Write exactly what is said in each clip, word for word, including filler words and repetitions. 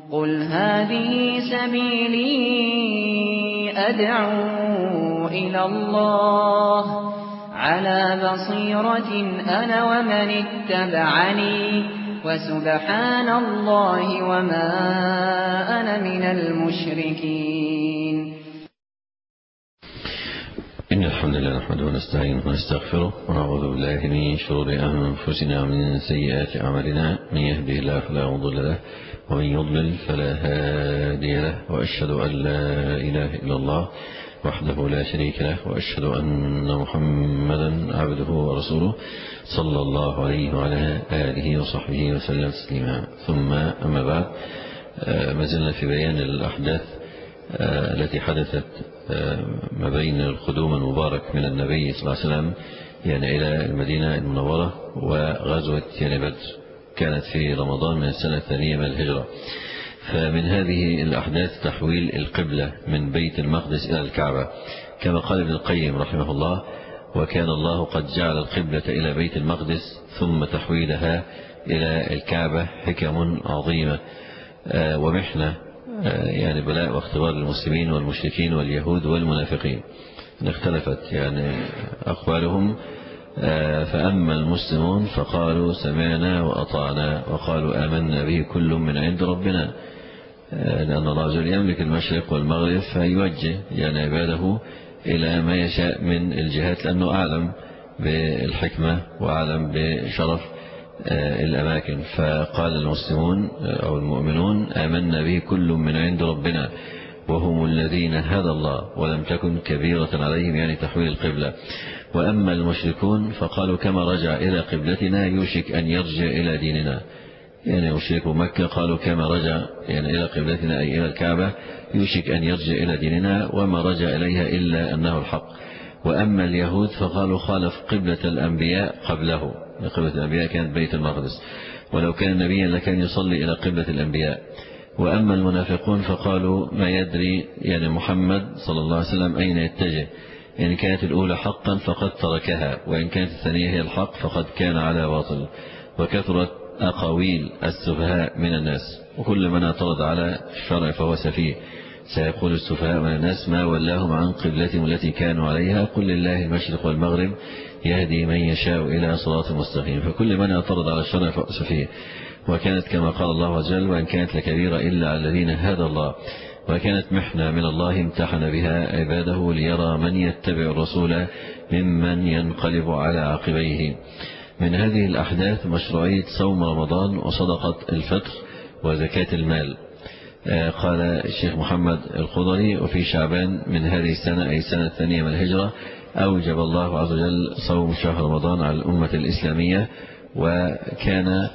قل هذه سبيلي أدعو إلى الله على بصيرة أنا ومن اتبعني وسبحان الله وما أنا من المشركين. إن الحمد لله نحمده ونستعينه ونستغفره ونعوذ بالله من شرور أنفسنا ومن سيئات أعمالنا، من يهده الله فلا مضل له ومن يضلل فلا هادي له، وأشهد أن لا إله إلا الله وحده لا شريك له، وأشهد أن محمدا عبده ورسوله صلى الله عليه وعلى آله وصحبه وسلم تسليما. ثم أما بعد، ما زلنا في بيان الأحداث التي حدثت ما بين القدوم المبارك من النبي صلى الله عليه وسلم يعني إلى المدينة المنورة وغزوة يعني بدر، كانت في رمضان من السنة الثانية من الهجرة. فمن هذه الأحداث تحويل القبلة من بيت المقدس إلى الكعبة، كما قال ابن القيم رحمه الله: وكان الله قد جعل القبلة إلى بيت المقدس ثم تحويلها إلى الكعبة حكم عظيمة ومحنة، يعني بلاء واختبار للمسلمين والمشركين واليهود والمنافقين. اختلفت يعني أقوالهم، فأما المسلمون فقالوا سمعنا وأطعنا وقالوا آمنا به كل من عند ربنا، لأن الله عز وجل يملك المشرق والمغرب فيوجه يعني عباده إلى ما يشاء من الجهات، لأنه أعلم بالحكمة وأعلم بشرف الأماكن. فقال المسلمون أو المؤمنون آمنا به كل من عند ربنا وهم الذين هدى الله ولم تكن كبيرة عليهم، يعني تحويل القبلة. وأما المشركون فقالوا كما رجع إلى قبلتنا يوشك أن يرجع إلى ديننا، يعني مشركوا مكة قالوا كما رجع يعني إلى قبلتنا أي إلى الكعبة يوشك أن يرجع إلى ديننا، وما رجع إليها إلا أنه الحق. وأما اليهود فقالوا خالف قبلة الأنبياء قبله، قبلة الأنبياء كانت بيت المقدس، ولو كان نبيا لكان يصلي إلى قبلة الأنبياء. وأما المنافقون فقالوا ما يدري يعني محمد صلى الله عليه وسلم أين يتجه، يعني كانت الأولى حقا فقد تركها، وإن كانت الثانية هي الحق فقد كان على باطل. وكثرت أقاويل السفهاء من الناس، وكل من اعترض على الشرع فهو سفيه. سيقول السفهاء من الناس ما ولاهم عن قبلتهم التي كانوا عليها، قل لله المشرق والمغرب يهدي من يشاء إلى صراط مستقيم. فكل من اعترض على الشرع فهو سفيه. وكانت كما قال الله عز وجل: وإن كانت لكبيرة إلا على الذين هدى الله. وكانت محنة من الله امتحن بها عباده ليرى من يتبع الرسول ممن ينقلب على عقبيه. من هذه الأحداث مشروعية صوم رمضان وصدقة الفطر وزكاة المال. قال الشيخ محمد الخضري: وفي شعبان من هذه السنة أي السنة الثانية من الهجرة أوجب الله عز وجل صوم شهر رمضان على الأمة الإسلامية، وكان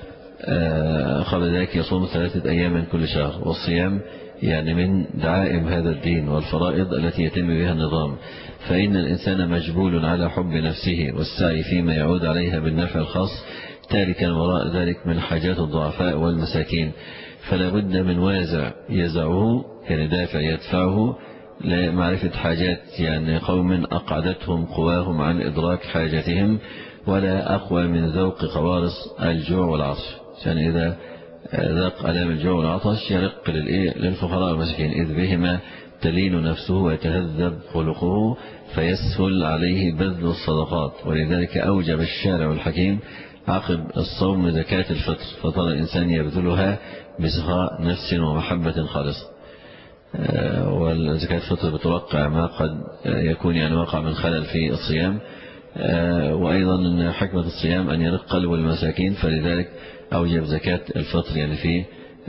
قبل ذلك يصوم ثلاثة أيام من كل شهر. والصيام يعني من دعائم هذا الدين والفرائض التي يتم بها النظام، فإن الإنسان مجبول على حب نفسه والسعي فيما يعود عليها بالنفع الخاص، تاركا وراء ذلك من حاجات الضعفاء والمساكين، فلا بد من وازع يزعه يعني دافع يدفعه لمعرفة حاجات يعني قوم أقعدتهم قواهم عن إدراك حاجتهم، ولا أقوى من ذوق قوارص الجوع والعطش. يعني إذا ذاق ألام الجوع والعطش يرق للفقراء والمساكين، إذ بهما تلين نفسه ويتهذب خلقه فيسهل عليه بذل الصدقات. ولذلك أوجب الشارع الحكيم عقب الصوم زكاة الفطر، فطال الإنسان يبذلها بسخاء نفس ومحبة خالصة. والزكاة الفطر بتوقع ما قد يكون يعني وقع من خلل في الصيام، وأيضا أن حكمة الصيام أن يرق قلب المساكين، فلذلك أوجب زكاة الفطر يعني في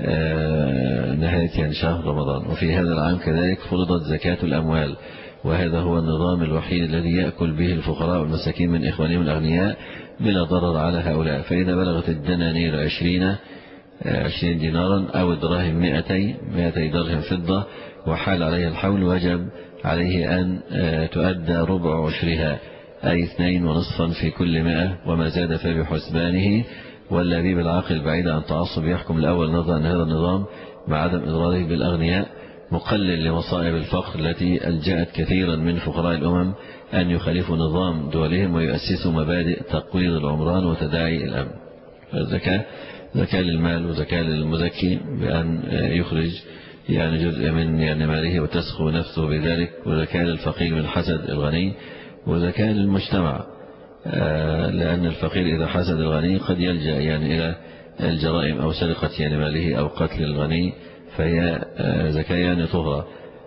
نهاية يعني شهر رمضان. وفي هذا العام كذلك فرضت زكاة الأموال، وهذا هو النظام الوحيد الذي يأكل به الفقراء والمساكين من إخوانهم الأغنياء بلا ضرر على هؤلاء. فإذا بلغت الدنانير عشرين عشرين دينارا أو الدراهم مئتي مئتي درهم فضة وحال عليها الحول، وجب عليه أن تؤدى ربع عشرها أي اثنين ونصفا في كل مئة، وما زاد فبحسبانه. والذي بالعاقل بعيد عن تعصب يحكم الأول نظر أن هذا النظام مع عدم إضراره بالأغنياء مقلل لمصائب الفقر التي ألجأت كثيرا من فقراء الأمم أن يخالفوا نظام دولهم ويؤسسوا مبادئ تقويض العمران وتداعي الأمن. الزكاة زكاة للمال وزكاة للمزكي بأن يخرج يعني جزء من يعني ماله وتسخو نفسه بذلك، وزكاة للفقير من حسد الغني، وزكاة للمجتمع، لأن الفقير إذا حسد الغني قد يلجأ يعني إلى الجرائم أو سرقة يعني ماله أو قتل الغني، فهي زكاة يعني طهرة.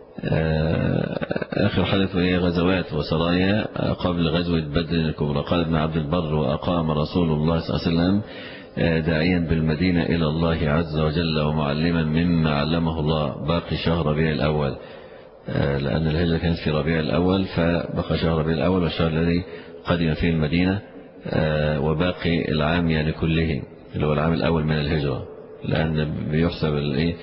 آخر حدث وهي غزوات وسرايا قبل غزوة بدر الكبرى. قال ابن عبد البر: وأقام رسول الله صلى الله عليه وسلم داعيا بالمدينة إلى الله عز وجل ومعلما مما علمه الله باقي شهر ربيع الأول، لأن الهجرة كانت في ربيع الأول، فبقى شهر ربيع الأول والشهر الذي قدم فيه المدينة، وباقي العام يعني كله اللي هو العام الأول من الهجرة، لأن بيحسب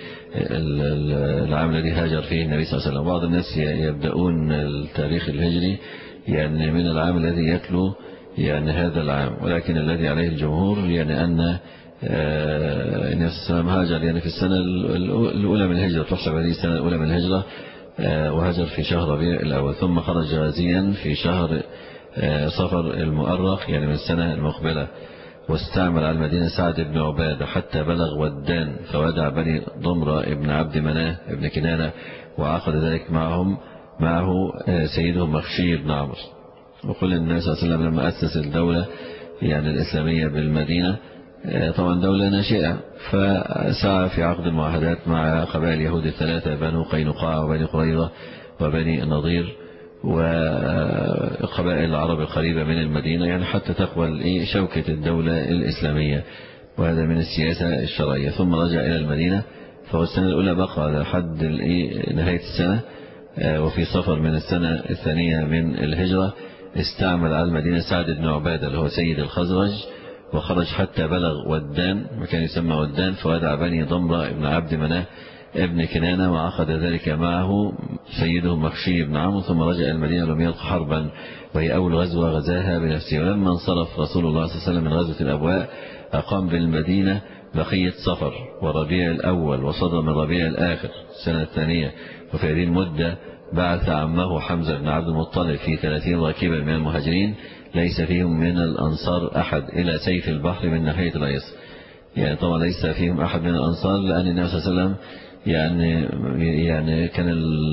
العام الذي هاجر فيه النبي صلى الله عليه وسلم. بعض الناس يبدأون التاريخ الهجري يعني من العام الذي يتلو يعني هذا العام، ولكن الذي عليه الجمهور يعني أن النبي صلى الله عليه وسلم هاجر يعني في السنة الأولى من الهجرة، تحسب هذه السنة الأولى من الهجرة، وهاجر في شهر ربيع الأول، ثم خرج غازيا في شهر صفر المؤرخ يعني من السنة المقبلة، واستعمل على المدينة سعد بن عبادة حتى بلغ ودان، فودع بني ضمرة ابن عبد مناه ابن كنانة، وعقد ذلك معهم معه سيدهم مخشي بن عمرو. وقل النبي صلى الله عليه وسلم لما أسس الدولة يعني الإسلامية بالمدينة، طبعا دولة ناشئة، فسعى في عقد المعاهدات مع قبائل اليهود الثلاثة: بنو قينقاع وبني قريظة وبني النضير، وقبائل العرب القريبة من المدينة، يعني حتى تقبل شوكة الدولة الإسلامية، وهذا من السياسة الشرعية. ثم رجع إلى المدينة، فهو السنة الأولى بقى لحد نهاية السنة، وفي صفر من السنة الثانية من الهجرة استعمل على المدينة سعد بن عبادة اللي هو سيد الخزرج، وخرج حتى بلغ ودان، مكان يسمى ودان، فودع بني ضمرة ابن عبد مناه ابن كنانة، وعقد ذلك معه سيدهم مخشي بن عمرو، ثم رجع إلى المدينة لم يلق حربا، وهي أول غزوة غزاها بنفسه. ولما انصرف رسول الله صلى الله عليه وسلم من غزوة الأبواء أقام بالمدينة بقية صفر وربيع الأول وصدر من ربيع الآخر السنة الثانية. وفي هذه المدة بعث عمه حمزة بن عبد المطلب في ثلاثين راكبا من المهاجرين ليس فيهم من الأنصار أحد إلى سيف البحر من ناحية العيص. يعني طبعا ليس فيهم أحد من الأنصار، لأن النبي صلى الله عليه وسلم يعني يعني كان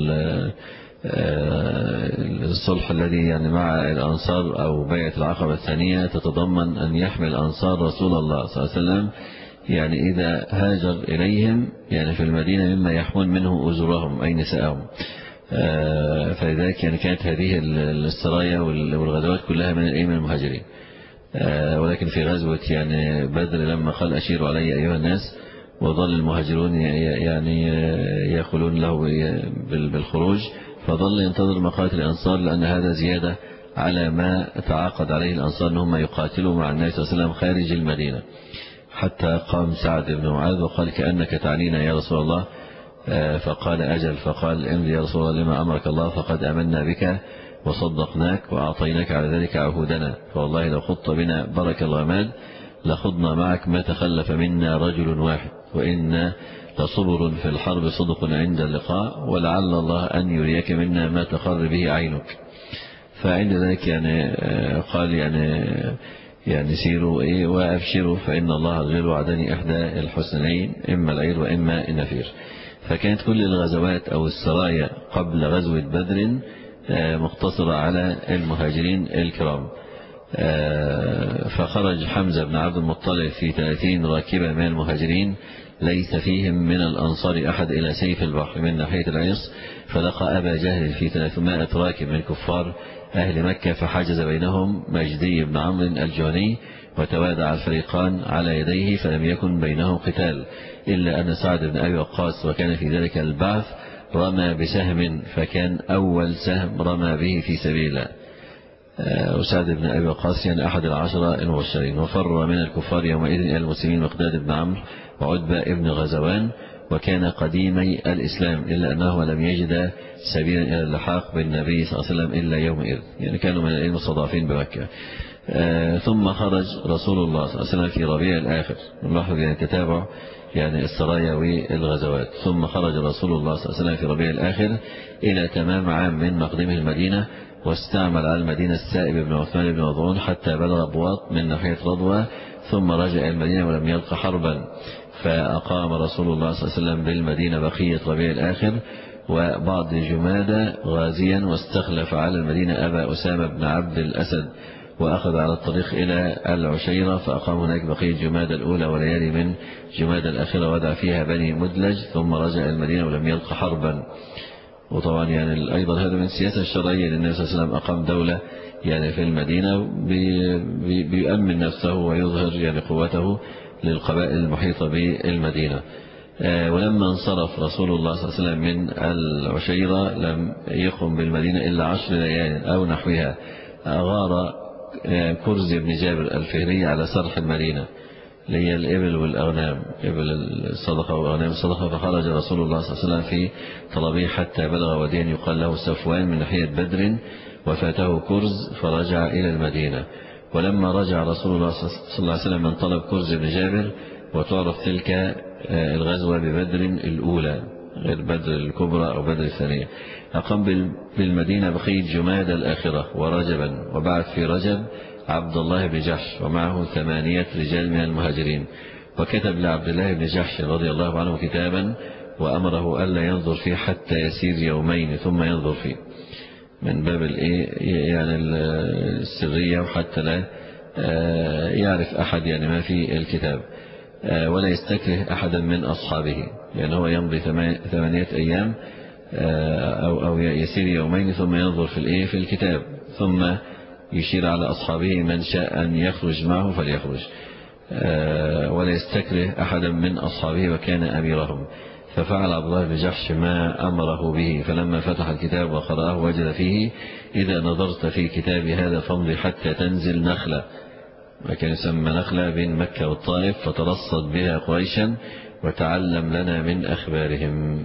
الصلح الذي يعني مع الأنصار أو بيعة العقبة الثانية تتضمن أن يحمل الأنصار رسول الله صلى الله عليه وسلم يعني إذا هاجر إليهم يعني في المدينة مما يحمل منه أجورهم أي نساءهم. فلذلك يعني كانت هذه السرايا والغزوات كلها من من المهاجرين. ولكن في غزوة يعني بدر لما قال أشيروا علي أيها الناس، وظل المهاجرون يعني يقولون له بالخروج، فظل ينتظر مقاتل الأنصار، لأن هذا زيادة على ما تعاقد عليه الأنصار أنهم يقاتلوا مع النبي صلى الله عليه وسلم خارج المدينة، حتى قام سعد بن معاذ وقال: كأنك تعنينا يا رسول الله. فقال: أجل. فقال: امضي يا رسول الله لما أمرك الله، فقد أمنا بك وصدقناك وأعطيناك على ذلك عهودنا، فوالله لو خضت بنا برك الغماد لخضنا معك ما تخلف منا رجل واحد، وإن لصبر في الحرب صدق عند اللقاء، ولعل الله أن يريك منا ما تقر به عينك. فعند ذلك يعني قال يعني يعني سيروا إيه وأبشروا فإن الله غير وعدني إحدى الحسنين، إما العير وإما النفير. فكانت كل الغزوات أو السرايا قبل غزوة بدر مقتصرة على المهاجرين الكرام. فخرج حمزة بن عبد المطلب في ثلاثين راكبا من المهاجرين ليس فيهم من الأنصار أحد إلى سيف البحر من ناحية العيص، فلقى أبا جهل في ثلاثمائة راكب من كفار أهل مكة، فحجز بينهم مجدي بن عمرو الجهني، وتوادع الفريقان على يديه، فلم يكن بينهم قتال إلا أن سعد بن أبي وقاص وكان في ذلك البعث رمى بسهم، فكان أول سهم رمى به في سبيل الله. وسعد بن أبي وقاص يعني أحد العشرة المبشرين. وفر من الكفار يومئذ إلى المسلمين مقداد بن عمرو وعتبة بن غزوان، وكان قديمي الإسلام، إلا أنه لم يجد سبيلا إلى اللحاق بالنبي صلى الله عليه وسلم إلا يومئذ، يعني كانوا من المستضعفين بمكة. آه ثم خرج رسول الله صلى الله عليه وسلم في ربيع الآخر، نلاحظ يعني تتابع يعني السرايا والغزوات. ثم خرج رسول الله صلى الله عليه وسلم في ربيع الآخر إلى تمام عام من مقدمه المدينة، واستعمل على المدينة السائب بن عثمان بن مظعون حتى بلغ بواط من ناحية رضوى، ثم رجع المدينة ولم يلق حربا، فأقام رسول الله صلى الله عليه وسلم بالمدينة بقية ربيع الآخر وبعض جمادى غازيا، واستخلف على المدينة أبا أسامة بن عبد الأسد، وأخذ على الطريق إلى العشيرة فأقام هناك بقية جمادى الأولى وليالي من جمادى الآخرة، ودع فيها بني مدلج، ثم رجع المدينة ولم يلق حربا. وطبعا يعني أيضا هذا من السياسة الشرعية للنبي صلى الله عليه وسلم، أقام دولة يعني في المدينة بيأمن نفسه ويظهر يعني قوته للقبائل المحيطة بالمدينة. ولما انصرف رسول الله صلى الله عليه وسلم من العشيرة لم يقم بالمدينة إلا عشر ليال أو نحوها، أغار كرز بن جابر الفهري على سرح المدينة اللي هي الإبل والأغنام، إبل الصدقة والأغنام الصدقة، فخرج رسول الله صلى الله عليه وسلم في طلبه حتى بلغ وديا يقال له صفوان من ناحية بدر، وفاته كرز فرجع إلى المدينة. ولما رجع رسول الله صلى الله عليه وسلم من طلب كرز بن جابر، وتعرف تلك الغزوة ببدر الأولى غير بدر الكبرى أو بدر الثانية، أقام بالمدينة بقية جمادى الآخرة ورجبا، وبعث في رجب عبد الله بن جحش ومعه ثمانية رجال من المهاجرين، وكتب لعبد الله بن جحش رضي الله عنه كتابا وأمره ألا ينظر فيه حتى يسير يومين ثم ينظر فيه، من باب يعني السرية، وحتى لا يعرف أحد يعني ما في الكتاب، ولا يستكره أحدا من أصحابه، يعني هو يمضي ثمانية أيام أو أو يسير يومين ثم ينظر في الإيه في الكتاب، ثم يشير على أصحابه من شاء أن يخرج معه فليخرج، ولا يستكره أحدا من أصحابه وكان أميرهم. ففعل عبد الله بن جحش ما أمره به، فلما فتح الكتاب وقرأه وجد فيه: إذا نظرت في كتاب هذا فامضي حتى تنزل نخلة، وكان يسمى نخلة بين مكة والطائف، فترصد بها قريشا وتعلم لنا من أخبارهم.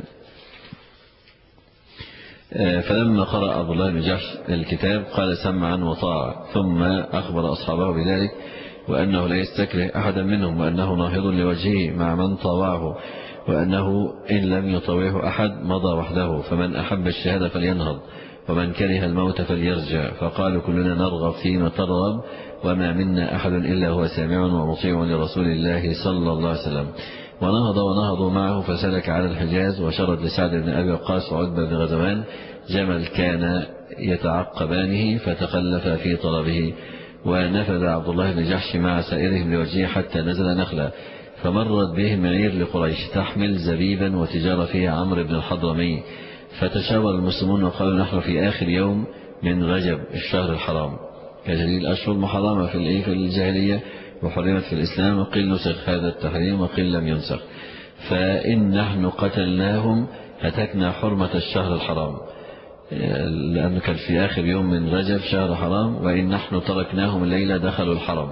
فلما قرأ عبد الله بن جحش الكتاب قال: سمعا وطاعة، ثم أخبر أصحابه بذلك، وأنه لا يستكره أحدا منهم، وأنه ناهض لوجهه مع من طاوعه، وأنه إن لم يطوعه أحد مضى وحده، فمن أحب الشهادة فلينهض، ومن كره الموت فليرجع. فقالوا: كلنا نرغب فيما ترغب، وما منا أحد إلا هو سامع ومطيع لرسول الله صلى الله عليه وسلم. ونهض ونهضوا معه، فسلك على الحجاز، وشرد لسعد بن أبي وقاص وعتبة بن غزوان جمل كان يتعقبانه، فتخلف في طلبه، ونفذ عبد الله بن جحش مع سائرهم لوجهه حتى نزل نخلة، فمرت بهم عير لقريش تحمل زبيبا وتجارة فيها عمرو بن الحضرمي، فتشاور المسلمون وقالوا: نحن في آخر يوم من رجب الشهر الحرام، كجليل الأشهر محرمة في في الجاهلية وحرمت في الإسلام، وقيل نسخ هذا التحريم وقيل لم ينسخ، فإن نحن قتلناهم هتكنا حرمة الشهر الحرام، لأنه كان في آخر يوم من رجب شهر حرام، وإن نحن تركناهم الليلة دخلوا الحرم،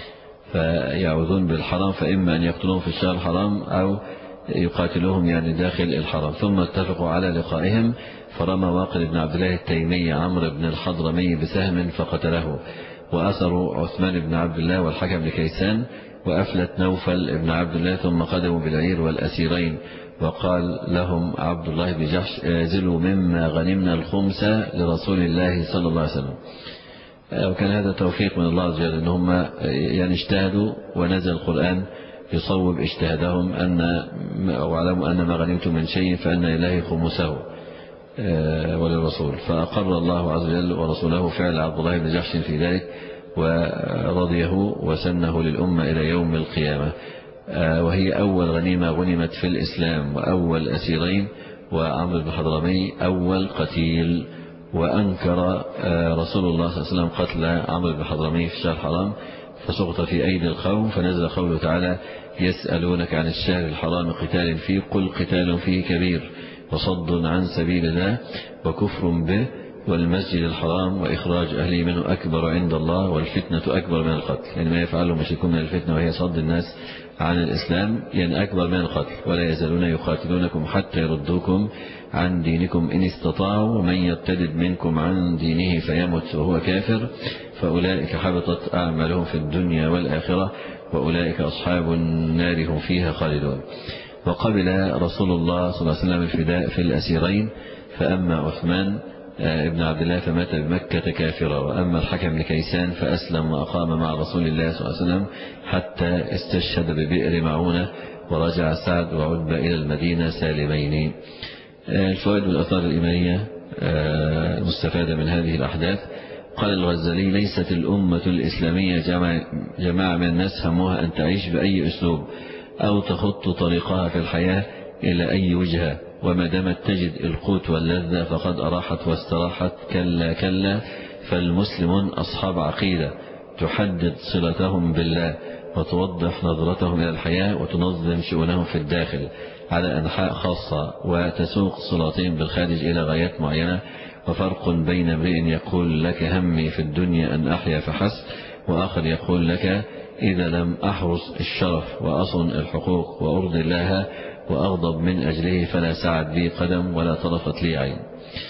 فيعوذون بالحرام، فإما أن يقتلوهم في الشهر الحرام أو يقاتلوهم يعني داخل الحرم. ثم اتفقوا على لقائهم، فرمى واقد بن عبد الله التيمي عمرو بن الحضرمي بسهم فقتله، وأسروا عثمان بن عبد الله والحكم بن كيسان وأفلت نوفل بن عبد الله، ثم قدموا بالعير والأسيرين، وقال لهم عبد الله بن جحش: اعزلوا مما غنمنا الخمس لرسول الله صلى الله عليه وسلم. وكان هذا توفيق من الله عز وجل، أن هم يعني اجتهدوا ونزل القرآن يصوب اجتهادهم، أن واعلموا أن ما غنمتم من شيء فأن لله خمسه وللرسول، فأقر الله عز وجل ورسوله فعل عبد الله بن جحش في ذلك، ورضيه وسنه للأمة إلى يوم القيامة، وهي أول غنيمة غنمت في الإسلام، وأول أسيرين، وعمرو بن الحضرمي أول قتيل. وأنكر رسول الله صلى الله عليه وسلم قتل عمرو بن الحضرمي في الشهر الحرام، فسقط في أيدي القوم، فنزل قوله تعالى: يسألونك عن الشهر الحرام قتال فيه، قل قتال فيه كبير، وصد عن سبيل الله، وكفر به، والمسجد الحرام وإخراج أهله منه أكبر عند الله، والفتنة أكبر من القتل، يعني ما يفعله مشركون من الفتنة وهي صد الناس عن الإسلام يعني أكبر من القتل. ولا يزالون يقاتلونكم حتى يردوكم عن دينكم إن استطاعوا، ومن يرتد منكم عن دينه فيمت وهو كافر فأولئك حبطت أعمالهم في الدنيا والآخرة، وأولئك أصحاب النار هم فيها خالدون. وقبل رسول الله صلى الله عليه وسلم الفداء في الأسيرين، فأما عثمان ابن عبد الله فمات بمكة كافرا. وأما الحكم بن كيسان فأسلم وأقام مع رسول الله صلى الله عليه وسلم حتى استشهد ببئر معونة، ورجع سعد وعتبة إلى المدينة سالمين. الفوائد والآثار الإيمانية المستفادة من هذه الأحداث. قال الغزالي: ليست الأمة الإسلامية جماعة من الناس همها أن تعيش بأي أسلوب أو تخط طريقها في الحياة إلى أي وجهة، وما دامت تجد القوت واللذة فقد أراحت واستراحت. كلا كلا، فالمسلمون أصحاب عقيدة تحدد صلتهم بالله وتوضح نظرتهم إلى الحياة وتنظم شؤونهم في الداخل على أنحاء خاصة، وتسوق صلاتهم بالخارج إلى غايات معينة. وفرق بين امرئ يقول لك همي في الدنيا أن أحيا فحسب، وآخر يقول لك إذا لم أحرس الشرف وأصن الحقوق وأرضي الله وأغضب من أجله فلا سعد بي قدم ولا طرفت لي عين.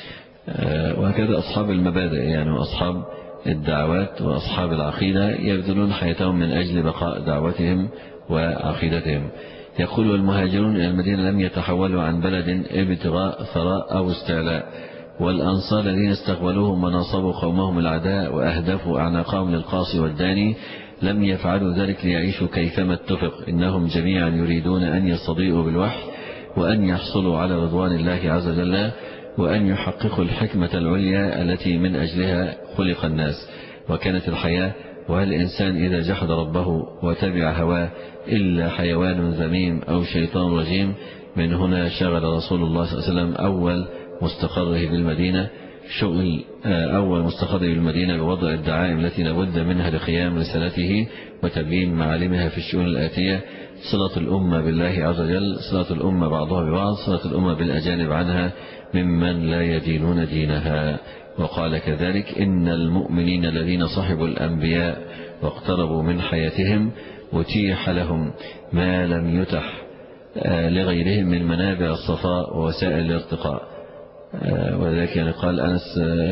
وهكذا أصحاب المبادئ يعني وأصحاب الدعوات وأصحاب العقيدة يبذلون حياتهم من أجل بقاء دعوتهم وعقيدتهم. يقول: والمهاجرون إلى المدينة لم يتحولوا عن بلد ابتغاء ثراء أو استعلاء، والأنصار الذين استقبلوهم وناصبوا قومهم العداء وأهدفوا أعناقهم للقاصي والداني لم يفعلوا ذلك ليعيشوا كيفما اتفق، إنهم جميعا يريدون أن يستضيئوا بالوحي وأن يحصلوا على رضوان الله عز وجل وأن يحققوا الحكمة العليا التي من أجلها خلق الناس وكانت الحياة. وهل الإنسان إذا جحد ربه وتبع هواه إلا حيوان ذميم أو شيطان رجيم؟ من هنا شغل رسول الله صلى الله عليه وسلم أول مستقره بالمدينة شغل أول مستقره بالمدينة بوضع الدعائم التي لابد منها لقيام رسالته وتبيين معالمها في الشؤون الآتية: صلة الأمة بالله عز وجل، صلة الأمة بعضها ببعض، صلة الأمة بالأجانب عنها ممن لا يدينون دينها. وقال كذلك: إن المؤمنين الذين صحبوا الأنبياء واقتربوا من حياتهم أتيح لهم ما لم يتح لغيرهم من منابع الصفاء ووسائل الارتقاء. وذلك يعني قال أنس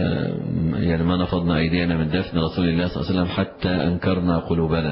يعني ما نفضنا أيدينا من دفن رسول الله صلى الله عليه وسلم حتى أنكرنا قلوبنا،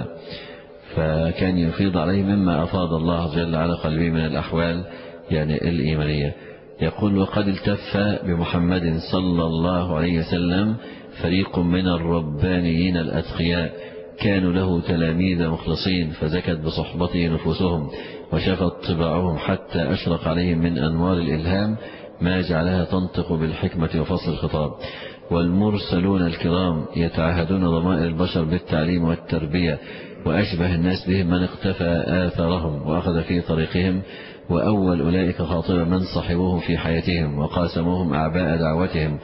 فكان يفيض عليه مما أفاض الله عز وجل على قلبه من الأحوال يعني الإيمانية. يقول: وقد التف بمحمد صلى الله عليه وسلم فريق من الربانيين الأتقياء كانوا له تلاميذ مخلصين، فزكت بصحبته نفوسهم وشفت طباعهم حتى أشرق عليهم من أنوار الإلهام ما جعلها تنطق بالحكمة وفصل الخطاب. والمرسلون الكرام يتعهدون ضمائر البشر بالتعليم والتربية، وأشبه الناس بهم من اقتفى آثارهم وأخذ في طريقهم، وأول أولئك خاطبا من صحبوهم في حياتهم وقاسموهم أعباء دعوتهم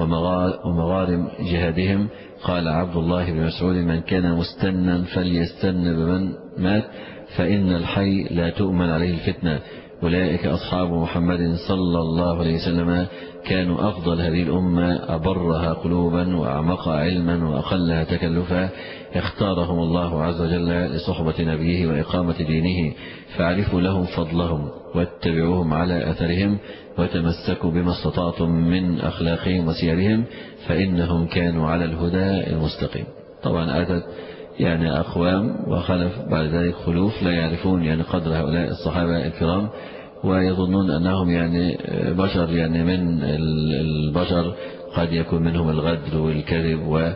ومغارم جهادهم. قال عبد الله بن مسعود: من كان مستنا فليستن بمن مات فإن الحي لا تؤمن عليه الفتنة. أولئك أصحاب محمد صلى الله عليه وسلم كانوا أفضل هذه الأمة، أبرها قلوبا وأعمقها علما وأقلها تكلفا. اختارهم الله عز وجل لصحبة نبيه وإقامة دينه، فاعرفوا لهم فضلهم واتبعوهم على أثرهم وتمسكوا بما استطعتم من أخلاقهم وسيرهم فإنهم كانوا على الهدى المستقيم. طبعا أتت يعني أقوام وخلف بعد ذلك خلوف لا يعرفون يعني قدر هؤلاء الصحابة الكرام، ويظنون أنهم يعني بشر يعني من البشر، قد يكون منهم الغدر والكذب وغير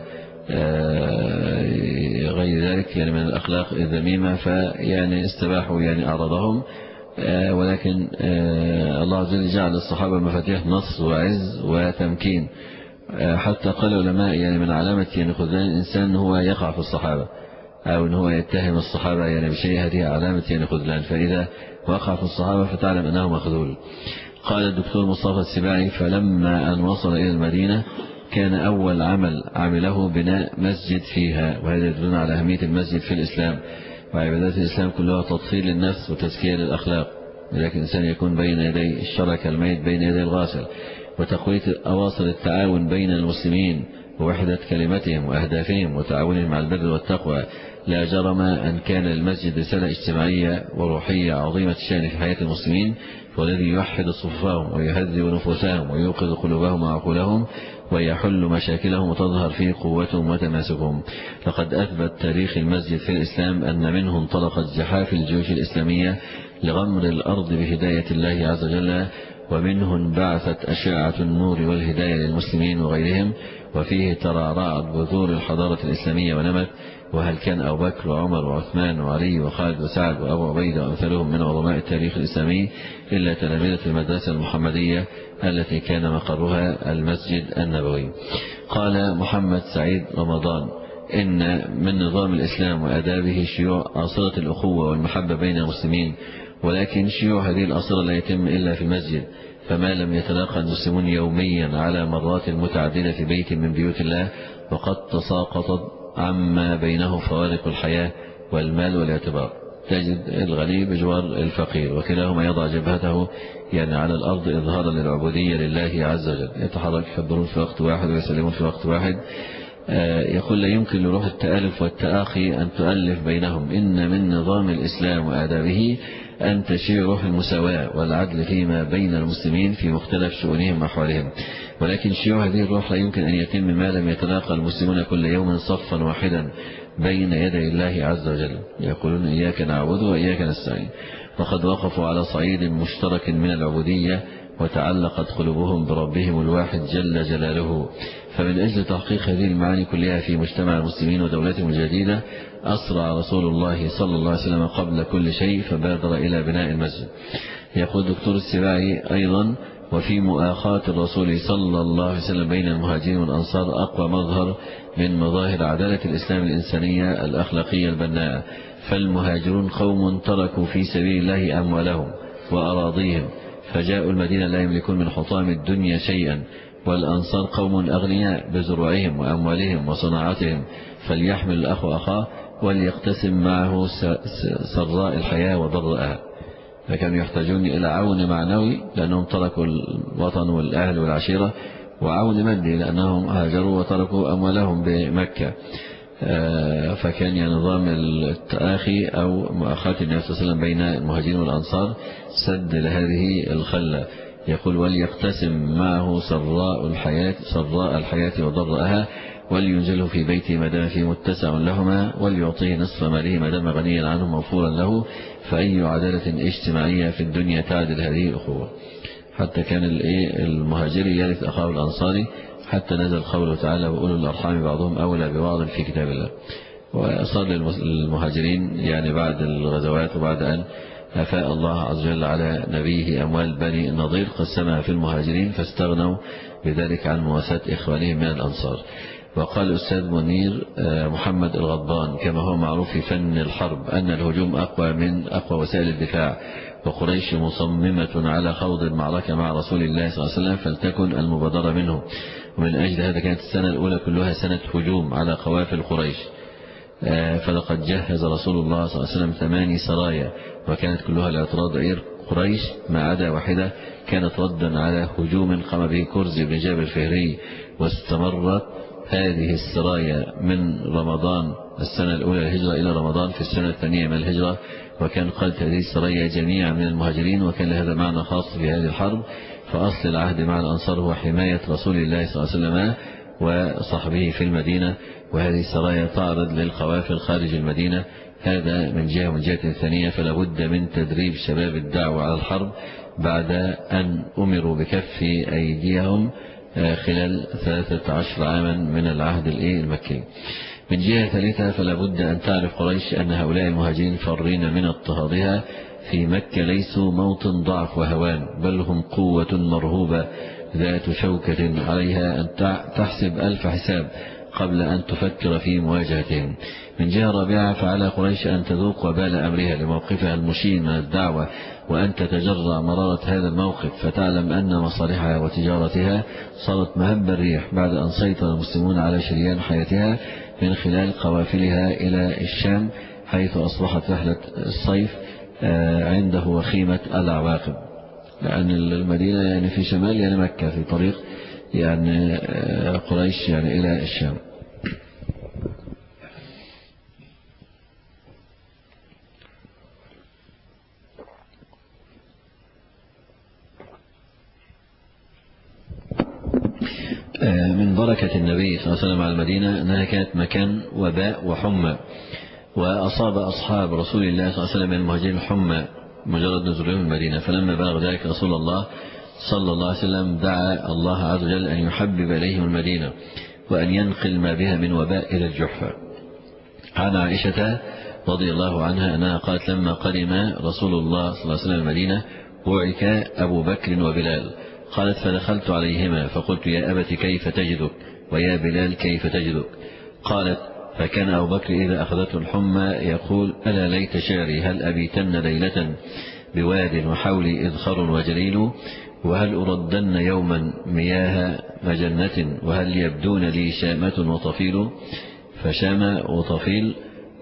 ذلك يعني من الأخلاق الذميمة، فيعني استباحوا يعني أعراضهم. ولكن الله عز وجل جعل الصحابة مفاتيح نصر وعز وتمكين، حتى قال العلماء يعني من علامة يعني خذلان الإنسان هو يقع في الصحابة أو أن هو يتهم الصحابة يعني بشيء، هذه علامة يعني خذلان، فإذا وقع في الصحابة فتعلم أنه مخذول. قال الدكتور مصطفى السباعي: فلما أن وصل إلى المدينة كان أول عمل عمله بناء مسجد فيها، وهذا يدل على أهمية المسجد في الإسلام، وعبادات الإسلام كلها تطهير للنفس وتزكية للأخلاق، ولكن الإنسان يكون بين يدي الشرك الميت بين يدي الغاسل، وتقوية أواصر التعاون بين المسلمين ووحدة كلمتهم وأهدافهم وتعاونهم على البر والتقوى. لا جرم أن كان المسجد رسالة اجتماعية وروحية عظيمة الشأن في حياة المسلمين، والذي يوحد صفوفهم ويهذب نفوسهم ويوقظ قلوبهم وعقولهم ويحل مشاكلهم وتظهر فيه قوتهم وتماسكهم. فقد أثبت تاريخ المسجد في الإسلام أن منه انطلقت زحاف الجيوش الإسلامية لغمر الأرض بهداية الله عز وجل ومنه انبعثت أشعة النور والهداية للمسلمين وغيرهم، وفيه ترعرعت بذور الحضارة الإسلامية ونمت. وهل كان أبو بكر وعمر وعثمان وعلي وخالد وسعد وأبو عبيدة وأمثالهم من عظماء التاريخ الإسلامي إلا تلامذة المدرسة المحمدية التي كان مقرها المسجد النبوي. قال محمد سعيد رمضان: إن من نظام الإسلام وآدابه شيوع آصلة الأخوة والمحبة بين المسلمين، ولكن شيوع هذه الآصلة لا يتم إلا في المسجد، فما لم يتلاقى المسلمون يوميا على مرات متعددة في بيت من بيوت الله وقد تساقطت عما بينه فوارق الحياة والمال والاعتبار. تجد الغني بجوار الفقير، وكلاهما يضع جبهته يعني على الأرض إظهارا للعبودية لله عز وجل، يتحرك يحضرون في وقت واحد ويسلمون في وقت واحد. يقول: لا يمكن لروح التآلف والتآخي أن تؤلف بينهم، إن من نظام الإسلام وآدابه أن تشيع روح المساواة والعدل فيما بين المسلمين في مختلف شؤونهم وأحوالهم، ولكن شيوع هذه الروح لا يمكن أن يتم ما لم يتلاقى المسلمون كل يوم صفا واحدا بين يدي الله عز وجل، يقولون: إياك نعبد وإياك نستعين، وقد وقفوا على صعيد مشترك من العبودية وتعلقت قلوبهم بربهم الواحد جل جلاله. فمن أجل تحقيق هذه المعاني كلها في مجتمع المسلمين ودولتهم الجديدة أسرع رسول الله صلى الله عليه وسلم قبل كل شيء فبادر إلى بناء المسجد. يقول دكتور السباعي أيضا: وفي مؤاخاة الرسول صلى الله عليه وسلم بين المهاجرين والأنصار أقوى مظهر من مظاهر عدالة الإسلام الإنسانية الأخلاقية البناءة، فالمهاجرون قوم تركوا في سبيل الله أموالهم وأراضيهم فجاءوا المدينة لا يملكون من حطام الدنيا شيئا، والأنصار قوم أغنياء بزروعهم وأموالهم وصناعتهم، فليحمل الأخ أخاه وليقتسم معه سراء الحياة وضرها. فكانوا يحتاجون إلى عون معنوي لأنهم تركوا الوطن والأهل والعشيرة، وعون مادي لأنهم هاجروا وتركوا أموالهم بمكة. فكان يعني نظام التآخي أو مؤاخاة النبي صلى الله عليه وسلم بين المهاجرين والأنصار سد لهذه الخلة. يقول: وليقتسم معه سراء الحياة سراء الحياة وضرها، ولينزله في بيته ما دام فيه متسع لهما، وليعطيه نصف ماله ما دام غنيا عنه موفورا له، فأي عدالة اجتماعية في الدنيا تعدل هذه الأخوة. حتى كان المهاجري يرث أخاه الأنصاري، حتى نزل قوله تعالى: وأولو الأرحام بعضهم أولى ببعض في كتاب الله. وصار للمهاجرين يعني بعد الغزوات وبعد أن أفاء الله عز وجل على نبيه أموال بني النضير قسمها في المهاجرين، فاستغنوا بذلك عن مواساة إخوانهم من الأنصار. وقال الأستاذ منير محمد الغضبان: كما هو معروف في فن الحرب أن الهجوم أقوى من أقوى وسائل الدفاع، وقريش مصممة على خوض المعركة مع رسول الله صلى الله عليه وسلم، فلتكن المبادرة منه. ومن أجل هذا كانت السنة الأولى كلها سنة هجوم على قوافل قريش، فلقد جهز رسول الله صلى الله عليه وسلم ثماني سرايا، وكانت كلها لاعتراض عير قريش ما عدا واحدة كانت ردا على هجوم قام به كرز بن جابر الفهري. واستمرت هذه السرايا من رمضان السنة الأولى الهجرة إلى رمضان في السنة الثانية من الهجرة، وكان قادة هذه السرايا جميعا من المهاجرين، وكان لهذا معنى خاص في هذه الحرب. فأصل العهد مع الأنصار هو حماية رسول الله صلى الله عليه وسلم وصحبه في المدينة، وهذه السرايا تعرض للقوافل خارج المدينة. هذا من جهة من جهة ثانية، فلا بد من تدريب شباب الدعوة على الحرب بعد أن أمروا بكف أيديهم خلال ثلاثة عشر عاما من العهد المكي. من جهة ثالثة، فلا بد أن تعرف قريش أن هؤلاء المهاجرين فارين من اضطهادها في مكة ليسوا موطن ضعف وهوان، بل هم قوة مرهوبة ذات شوكة عليها أن تحسب ألف حساب قبل أن تفكر في مواجهتهم. من جهة رابعة، فعلى قريش أن تذوق وبال أمرها لموقفها المشين من الدعوة، وأن تتجرع مرارة هذا الموقف، فتعلم أن مصالحها وتجارتها صارت مهب الريح بعد أن سيطر المسلمون على شريان حياتها من خلال قوافلها إلى الشام، حيث أصبحت رحلة الصيف عنده وخيمة العواقب، لأن المدينة يعني في شمال يعني مكة في طريق يعني قريش يعني إلى الشام. من بركة النبي صلى الله عليه وسلم على المدينة أنها كانت مكان وباء وحمى، وأصاب أصحاب رسول الله صلى الله عليه وسلم من المهاجرين حمى مجرد نزولهم المدينة، فلما بلغ ذلك رسول الله صلى الله عليه وسلم دعا الله عز وجل أن يحبب إليهم المدينة وأن ينقل ما بها من وباء إلى الجحفة. عن عائشة رضي الله عنها أنها قالت لما قدم رسول الله صلى الله عليه وسلم المدينة وعك أبو بكر وبلال، قالت فدخلت عليهما فقلت يا أبت كيف تجدك ويا بلال كيف تجدك؟ قالت فكان أبو بكر إذا أخذته الحمى يقول ألا ليت شعري هل أبيتن ليلة بواد وحولي إذخر وجليل، وهل أردن يوما مياه مجنة وهل يبدون لي شامة وطفيل. فشامة وطفيل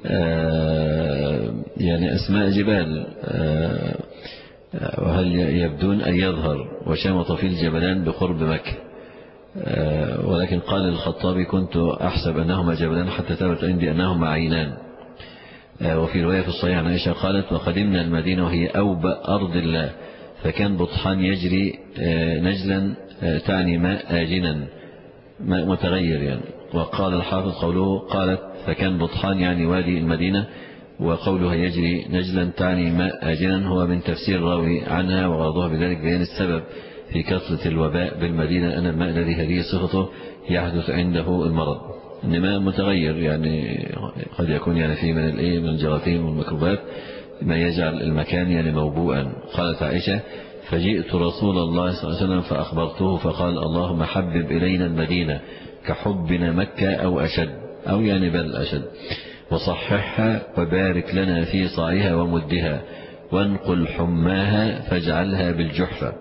آه يعني أسماء جبال، آه وهل يبدون أن يظهر، وشام وطفيل جبلان بقرب مكة. آه ولكن قال الخطابي كنت أحسب أنهما جبلان حتى ثبت عندي أنهما عينان. آه وفي رواية في الصحيح عن عائشة قالت وقدمنا المدينة وهي أوبأ أرض الله فكان بطحان يجري آه نجلا آه تعني ماء آجنا ماء متغير يعني. وقال الحافظ قوله قالت فكان بطحان يعني وادي المدينة، وقولها يجري نجلا تعني ماء آجنا هو من تفسير الراوي عنها، وغرضها بذلك بيان السبب في كثرة الوباء بالمدينة أن الماء الذي هذه صفته يحدث عنده المرض. إن ماء متغير يعني قد يكون يعني فيه من الايه من الجراثيم والميكروبات ما يجعل المكان يعني موبوءا. قالت عائشة فجئت رسول الله صلى الله عليه وسلم فأخبرته فقال اللهم حبب إلينا المدينة كحبنا مكة أو أشد أو يعني بل أشد، وصححها وبارك لنا في صاعها ومدها وانقل حماها فاجعلها بالجحفة.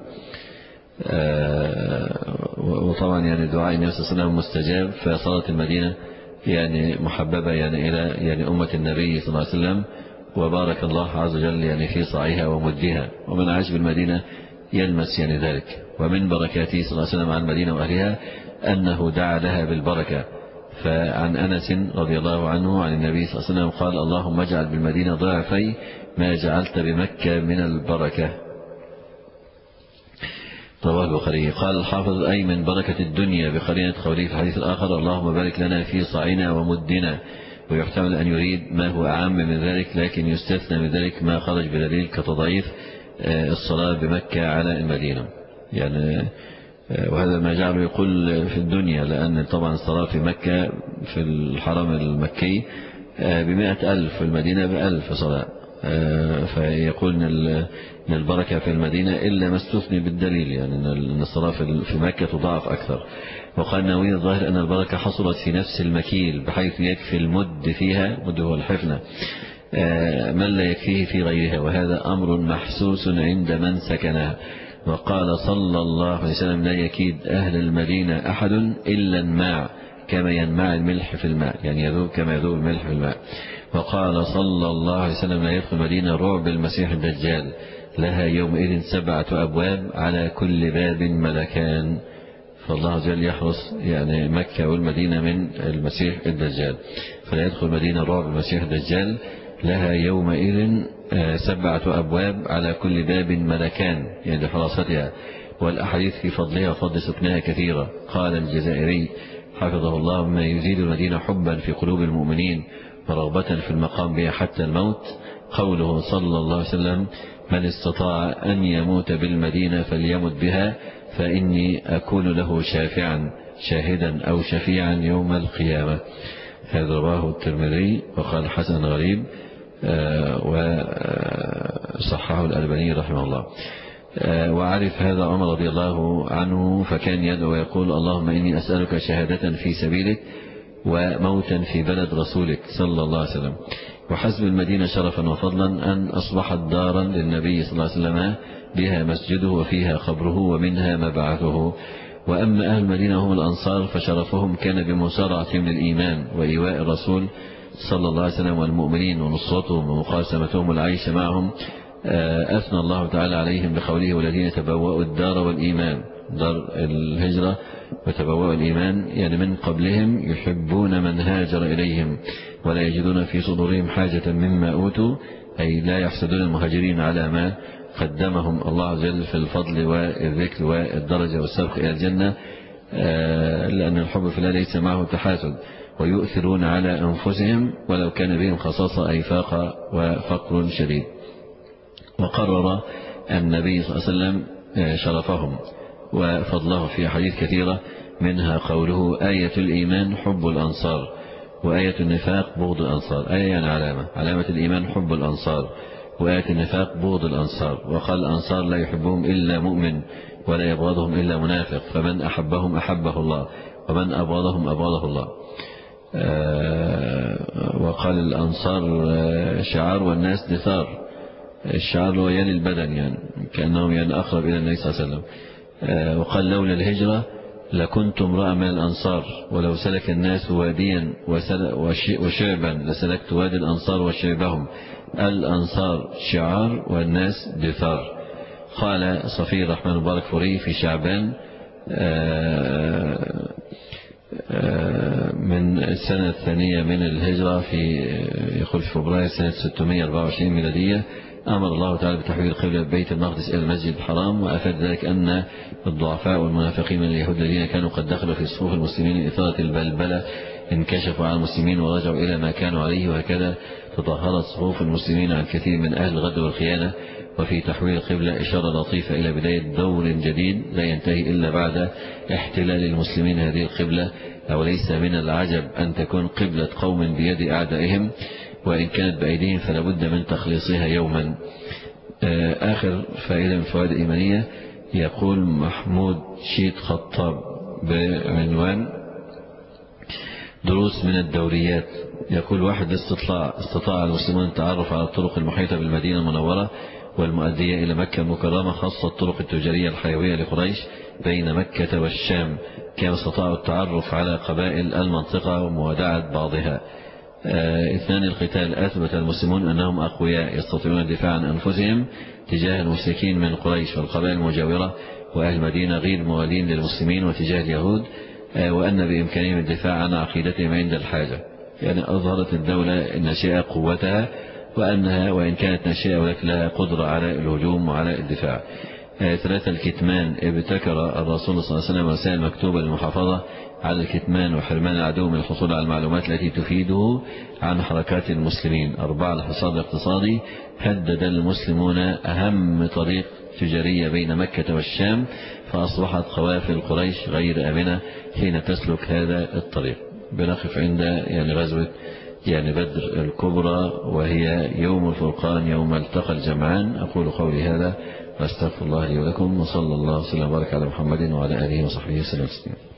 وطبعا يعني دعاء النبي صلى الله عليه وسلم مستجاب، فصارت المدينة يعني محببة يعني إلى يعني أمة النبي صلى الله عليه وسلم، وبارك الله عز وجل يعني في صاعها ومدها، ومن عاش بالمدينة يلمس يعني ذلك. ومن بركاته صلى الله عليه وسلم على المدينة وأهلها أنه دعا لها بالبركة. فعن أنس رضي الله عنه عن النبي صلى الله عليه وسلم قال اللهم اجعل بالمدينة ضعفي ما جعلت بمكة من البركة. رواه البخاري. قال الحافظ أي من بركة الدنيا بقرينة قوله في الحديث الآخر اللهم بارك لنا في صاعنا ومدنا، ويحتمل أن يريد ما هو أعم من ذلك، لكن يستثنى من ذلك ما خرج بدليل كتضعيف الصلاة بمكة على المدينة يعني. وهذا ما جعله يقول في الدنيا، لأن طبعا الصلاة في مكة في الحرم المكي بمئة ألف في المدينة بألف صلاة، فيقول أن البركة في المدينة إلا ما استثني بالدليل يعني أن الصلاة في مكة تضاعف أكثر. وقال النووي الظاهر أن البركة حصلت في نفس المكيل بحيث يكفي المد فيها، مد هو الحفنة، من لا يكفيه في غيرها، وهذا أمر محسوس عند من سكنها. وقال صلى الله عليه وسلم لا يكيد أهل المدينة أحد إلا الماء كما ينمع الملح في الماء، يعني يذوب كما يذوب الملح في الماء. وقال صلى الله عليه وسلم لا يدخل المدينة رعب المسيح الدجال، لها يومئذ سبعة أبواب على كل باب ملكان. فالله عز وجل يحرس يعني مكة والمدينة من المسيح الدجال، فلا يدخل المدينة رعب المسيح الدجال، لها يومئذ سبعة أبواب على كل باب ملكان يعني لحراستها. والأحاديث في فضلها وفضل سكنها كثيرة. قال الجزائري حفظه الله ما يزيد المدينة حبا في قلوب المؤمنين ورغبة في المقام بها حتى الموت قوله صلى الله عليه وسلم من استطاع أن يموت بالمدينة فليمت بها فإني أكون له شافعا شاهدا أو شفيعا يوم القيامة. هذا رواه الترمذي وقال حسن غريب وصححه الألباني رحمه الله. وعرف هذا عمر رضي الله عنه فكان يدعو ويقول اللهم إني أسألك شهادة في سبيلك وموتا في بلد رسولك صلى الله عليه وسلم. وحسب المدينة شرفا وفضلا أن أصبحت دارا للنبي صلى الله عليه وسلم بها مسجده وفيها خبره ومنها مبعثه. وأما أهل المدينة هم الأنصار فشرفهم كان بمسارعتهم للإيمان وإيواء الرسول صلى الله عليه وسلم والمؤمنين ونصرتهم ومقاسمتهم والعيش معهم. أثنى الله تعالى عليهم بقوله والذين تبوأوا الدار والإيمان، دار الهجرة وتبوأوا الإيمان يعني من قبلهم يحبون من هاجر إليهم ولا يجدون في صدورهم حاجة مما أوتوا، أي لا يحسدون المهاجرين على ما قدمهم الله عز وجل في الفضل والذكر والدرجة والسبق إلى الجنة، لأن الحب في الله ليس معه تحاسد. ويؤثرون على أنفسهم ولو كان بهم خصاصة أي فاقة وفقر شديد. وقرر النبي صلى الله عليه وسلم شرفهم وفضلهم في حديث كثيرة، منها قوله: آية الإيمان حب الأنصار، وآية النفاق بغض الأنصار. آية يعني علامة، علامة الإيمان حب الأنصار، وآية النفاق بغض الأنصار. وقال: الأنصار لا يحبهم إلا مؤمن ولا يبغضهم إلا منافق، فمن أحبهم أحبه الله ومن أبغضهم أبغضه الله. وقال: الأنصار شعار والناس دثار. الشعار هو يلي البدن، يعني كأنهم يعني أقرب إلى النبي صلى الله عليه وسلم. وقال: لولا الهجرة لكنت امرأ من الأنصار، ولو سلك الناس واديا وشعبا لسلكت وادي الأنصار وشعبهم. الأنصار شعار والناس دثار. قال صفي الرحمن المبارك فوري في شعبان من السنة الثانية من الهجرة، في يقول في فبراير سنة ستمائة وأربعة وعشرين ميلادية: أمر الله تعالى بتحويل القبلة بيت المقدس إلى المسجد الحرام، وأفاد ذلك أن الضعفاء والمنافقين من اليهود الذين كانوا قد دخلوا في صفوف المسلمين لإثارة البلبلة انكشفوا عن المسلمين ورجعوا إلى ما كانوا عليه، وهكذا تطهرت صفوف المسلمين عن كثير من أهل الغدر والخيانة. وفي تحويل القبلة إشارة لطيفة إلى بداية دور جديد لا ينتهي إلا بعد احتلال المسلمين هذه القبلة. أوليس من العجب أن تكون قبلة قوم بيد أعدائهم، وإن كانت بأيديهم فلا بد من تخليصها يوما. آخر فائدة من فوائد إيمانية، يقول محمود شيد خطاب بعنوان دروس من الدوريات، يقول: واحد استطلاع استطاع المسلمون التعرف على الطرق المحيطة بالمدينة المنورة والمؤدية إلى مكة المكرمة، خاصة الطرق التجارية الحيوية لقريش بين مكة والشام، كما استطاعوا التعرف على قبائل المنطقة وموادعة بعضها. آه اثنان القتال، أثبت المسلمون أنهم أقوياء يستطيعون الدفاع عن أنفسهم تجاه المشركين من قريش والقبائل المجاورة وأهل المدينة غير موالين للمسلمين، وتجاه اليهود، آه وأن بإمكانهم الدفاع عن عقيدتهم عند الحاجة. يعني أظهرت الدولة الناشئة قوتها، وأنها وإن كانت ناشئة ولكن لها قدرة على الهجوم وعلى الدفاع. آه ثلاثة الكتمان، ابتكر الرسول صلى الله عليه وسلم رسائل مكتوبة للمحافظة على الكتمان وحرمان العدو من الحصول على المعلومات التي تفيده عن حركات المسلمين. أربعة الحصار الاقتصادي، هدد المسلمون أهم طريق تجارية بين مكة والشام، فأصبحت قوافل قريش غير آمنة حين تسلك هذا الطريق. بنقف عند يعني غزوة يعني بدر الكبرى، وهي يوم الفرقان، يوم التقى الجمعان. أقول قولي هذا واستغفر الله لي ولكم، وصلى الله وسلم وبارك على محمد وعلى آله وصحبه وسلم.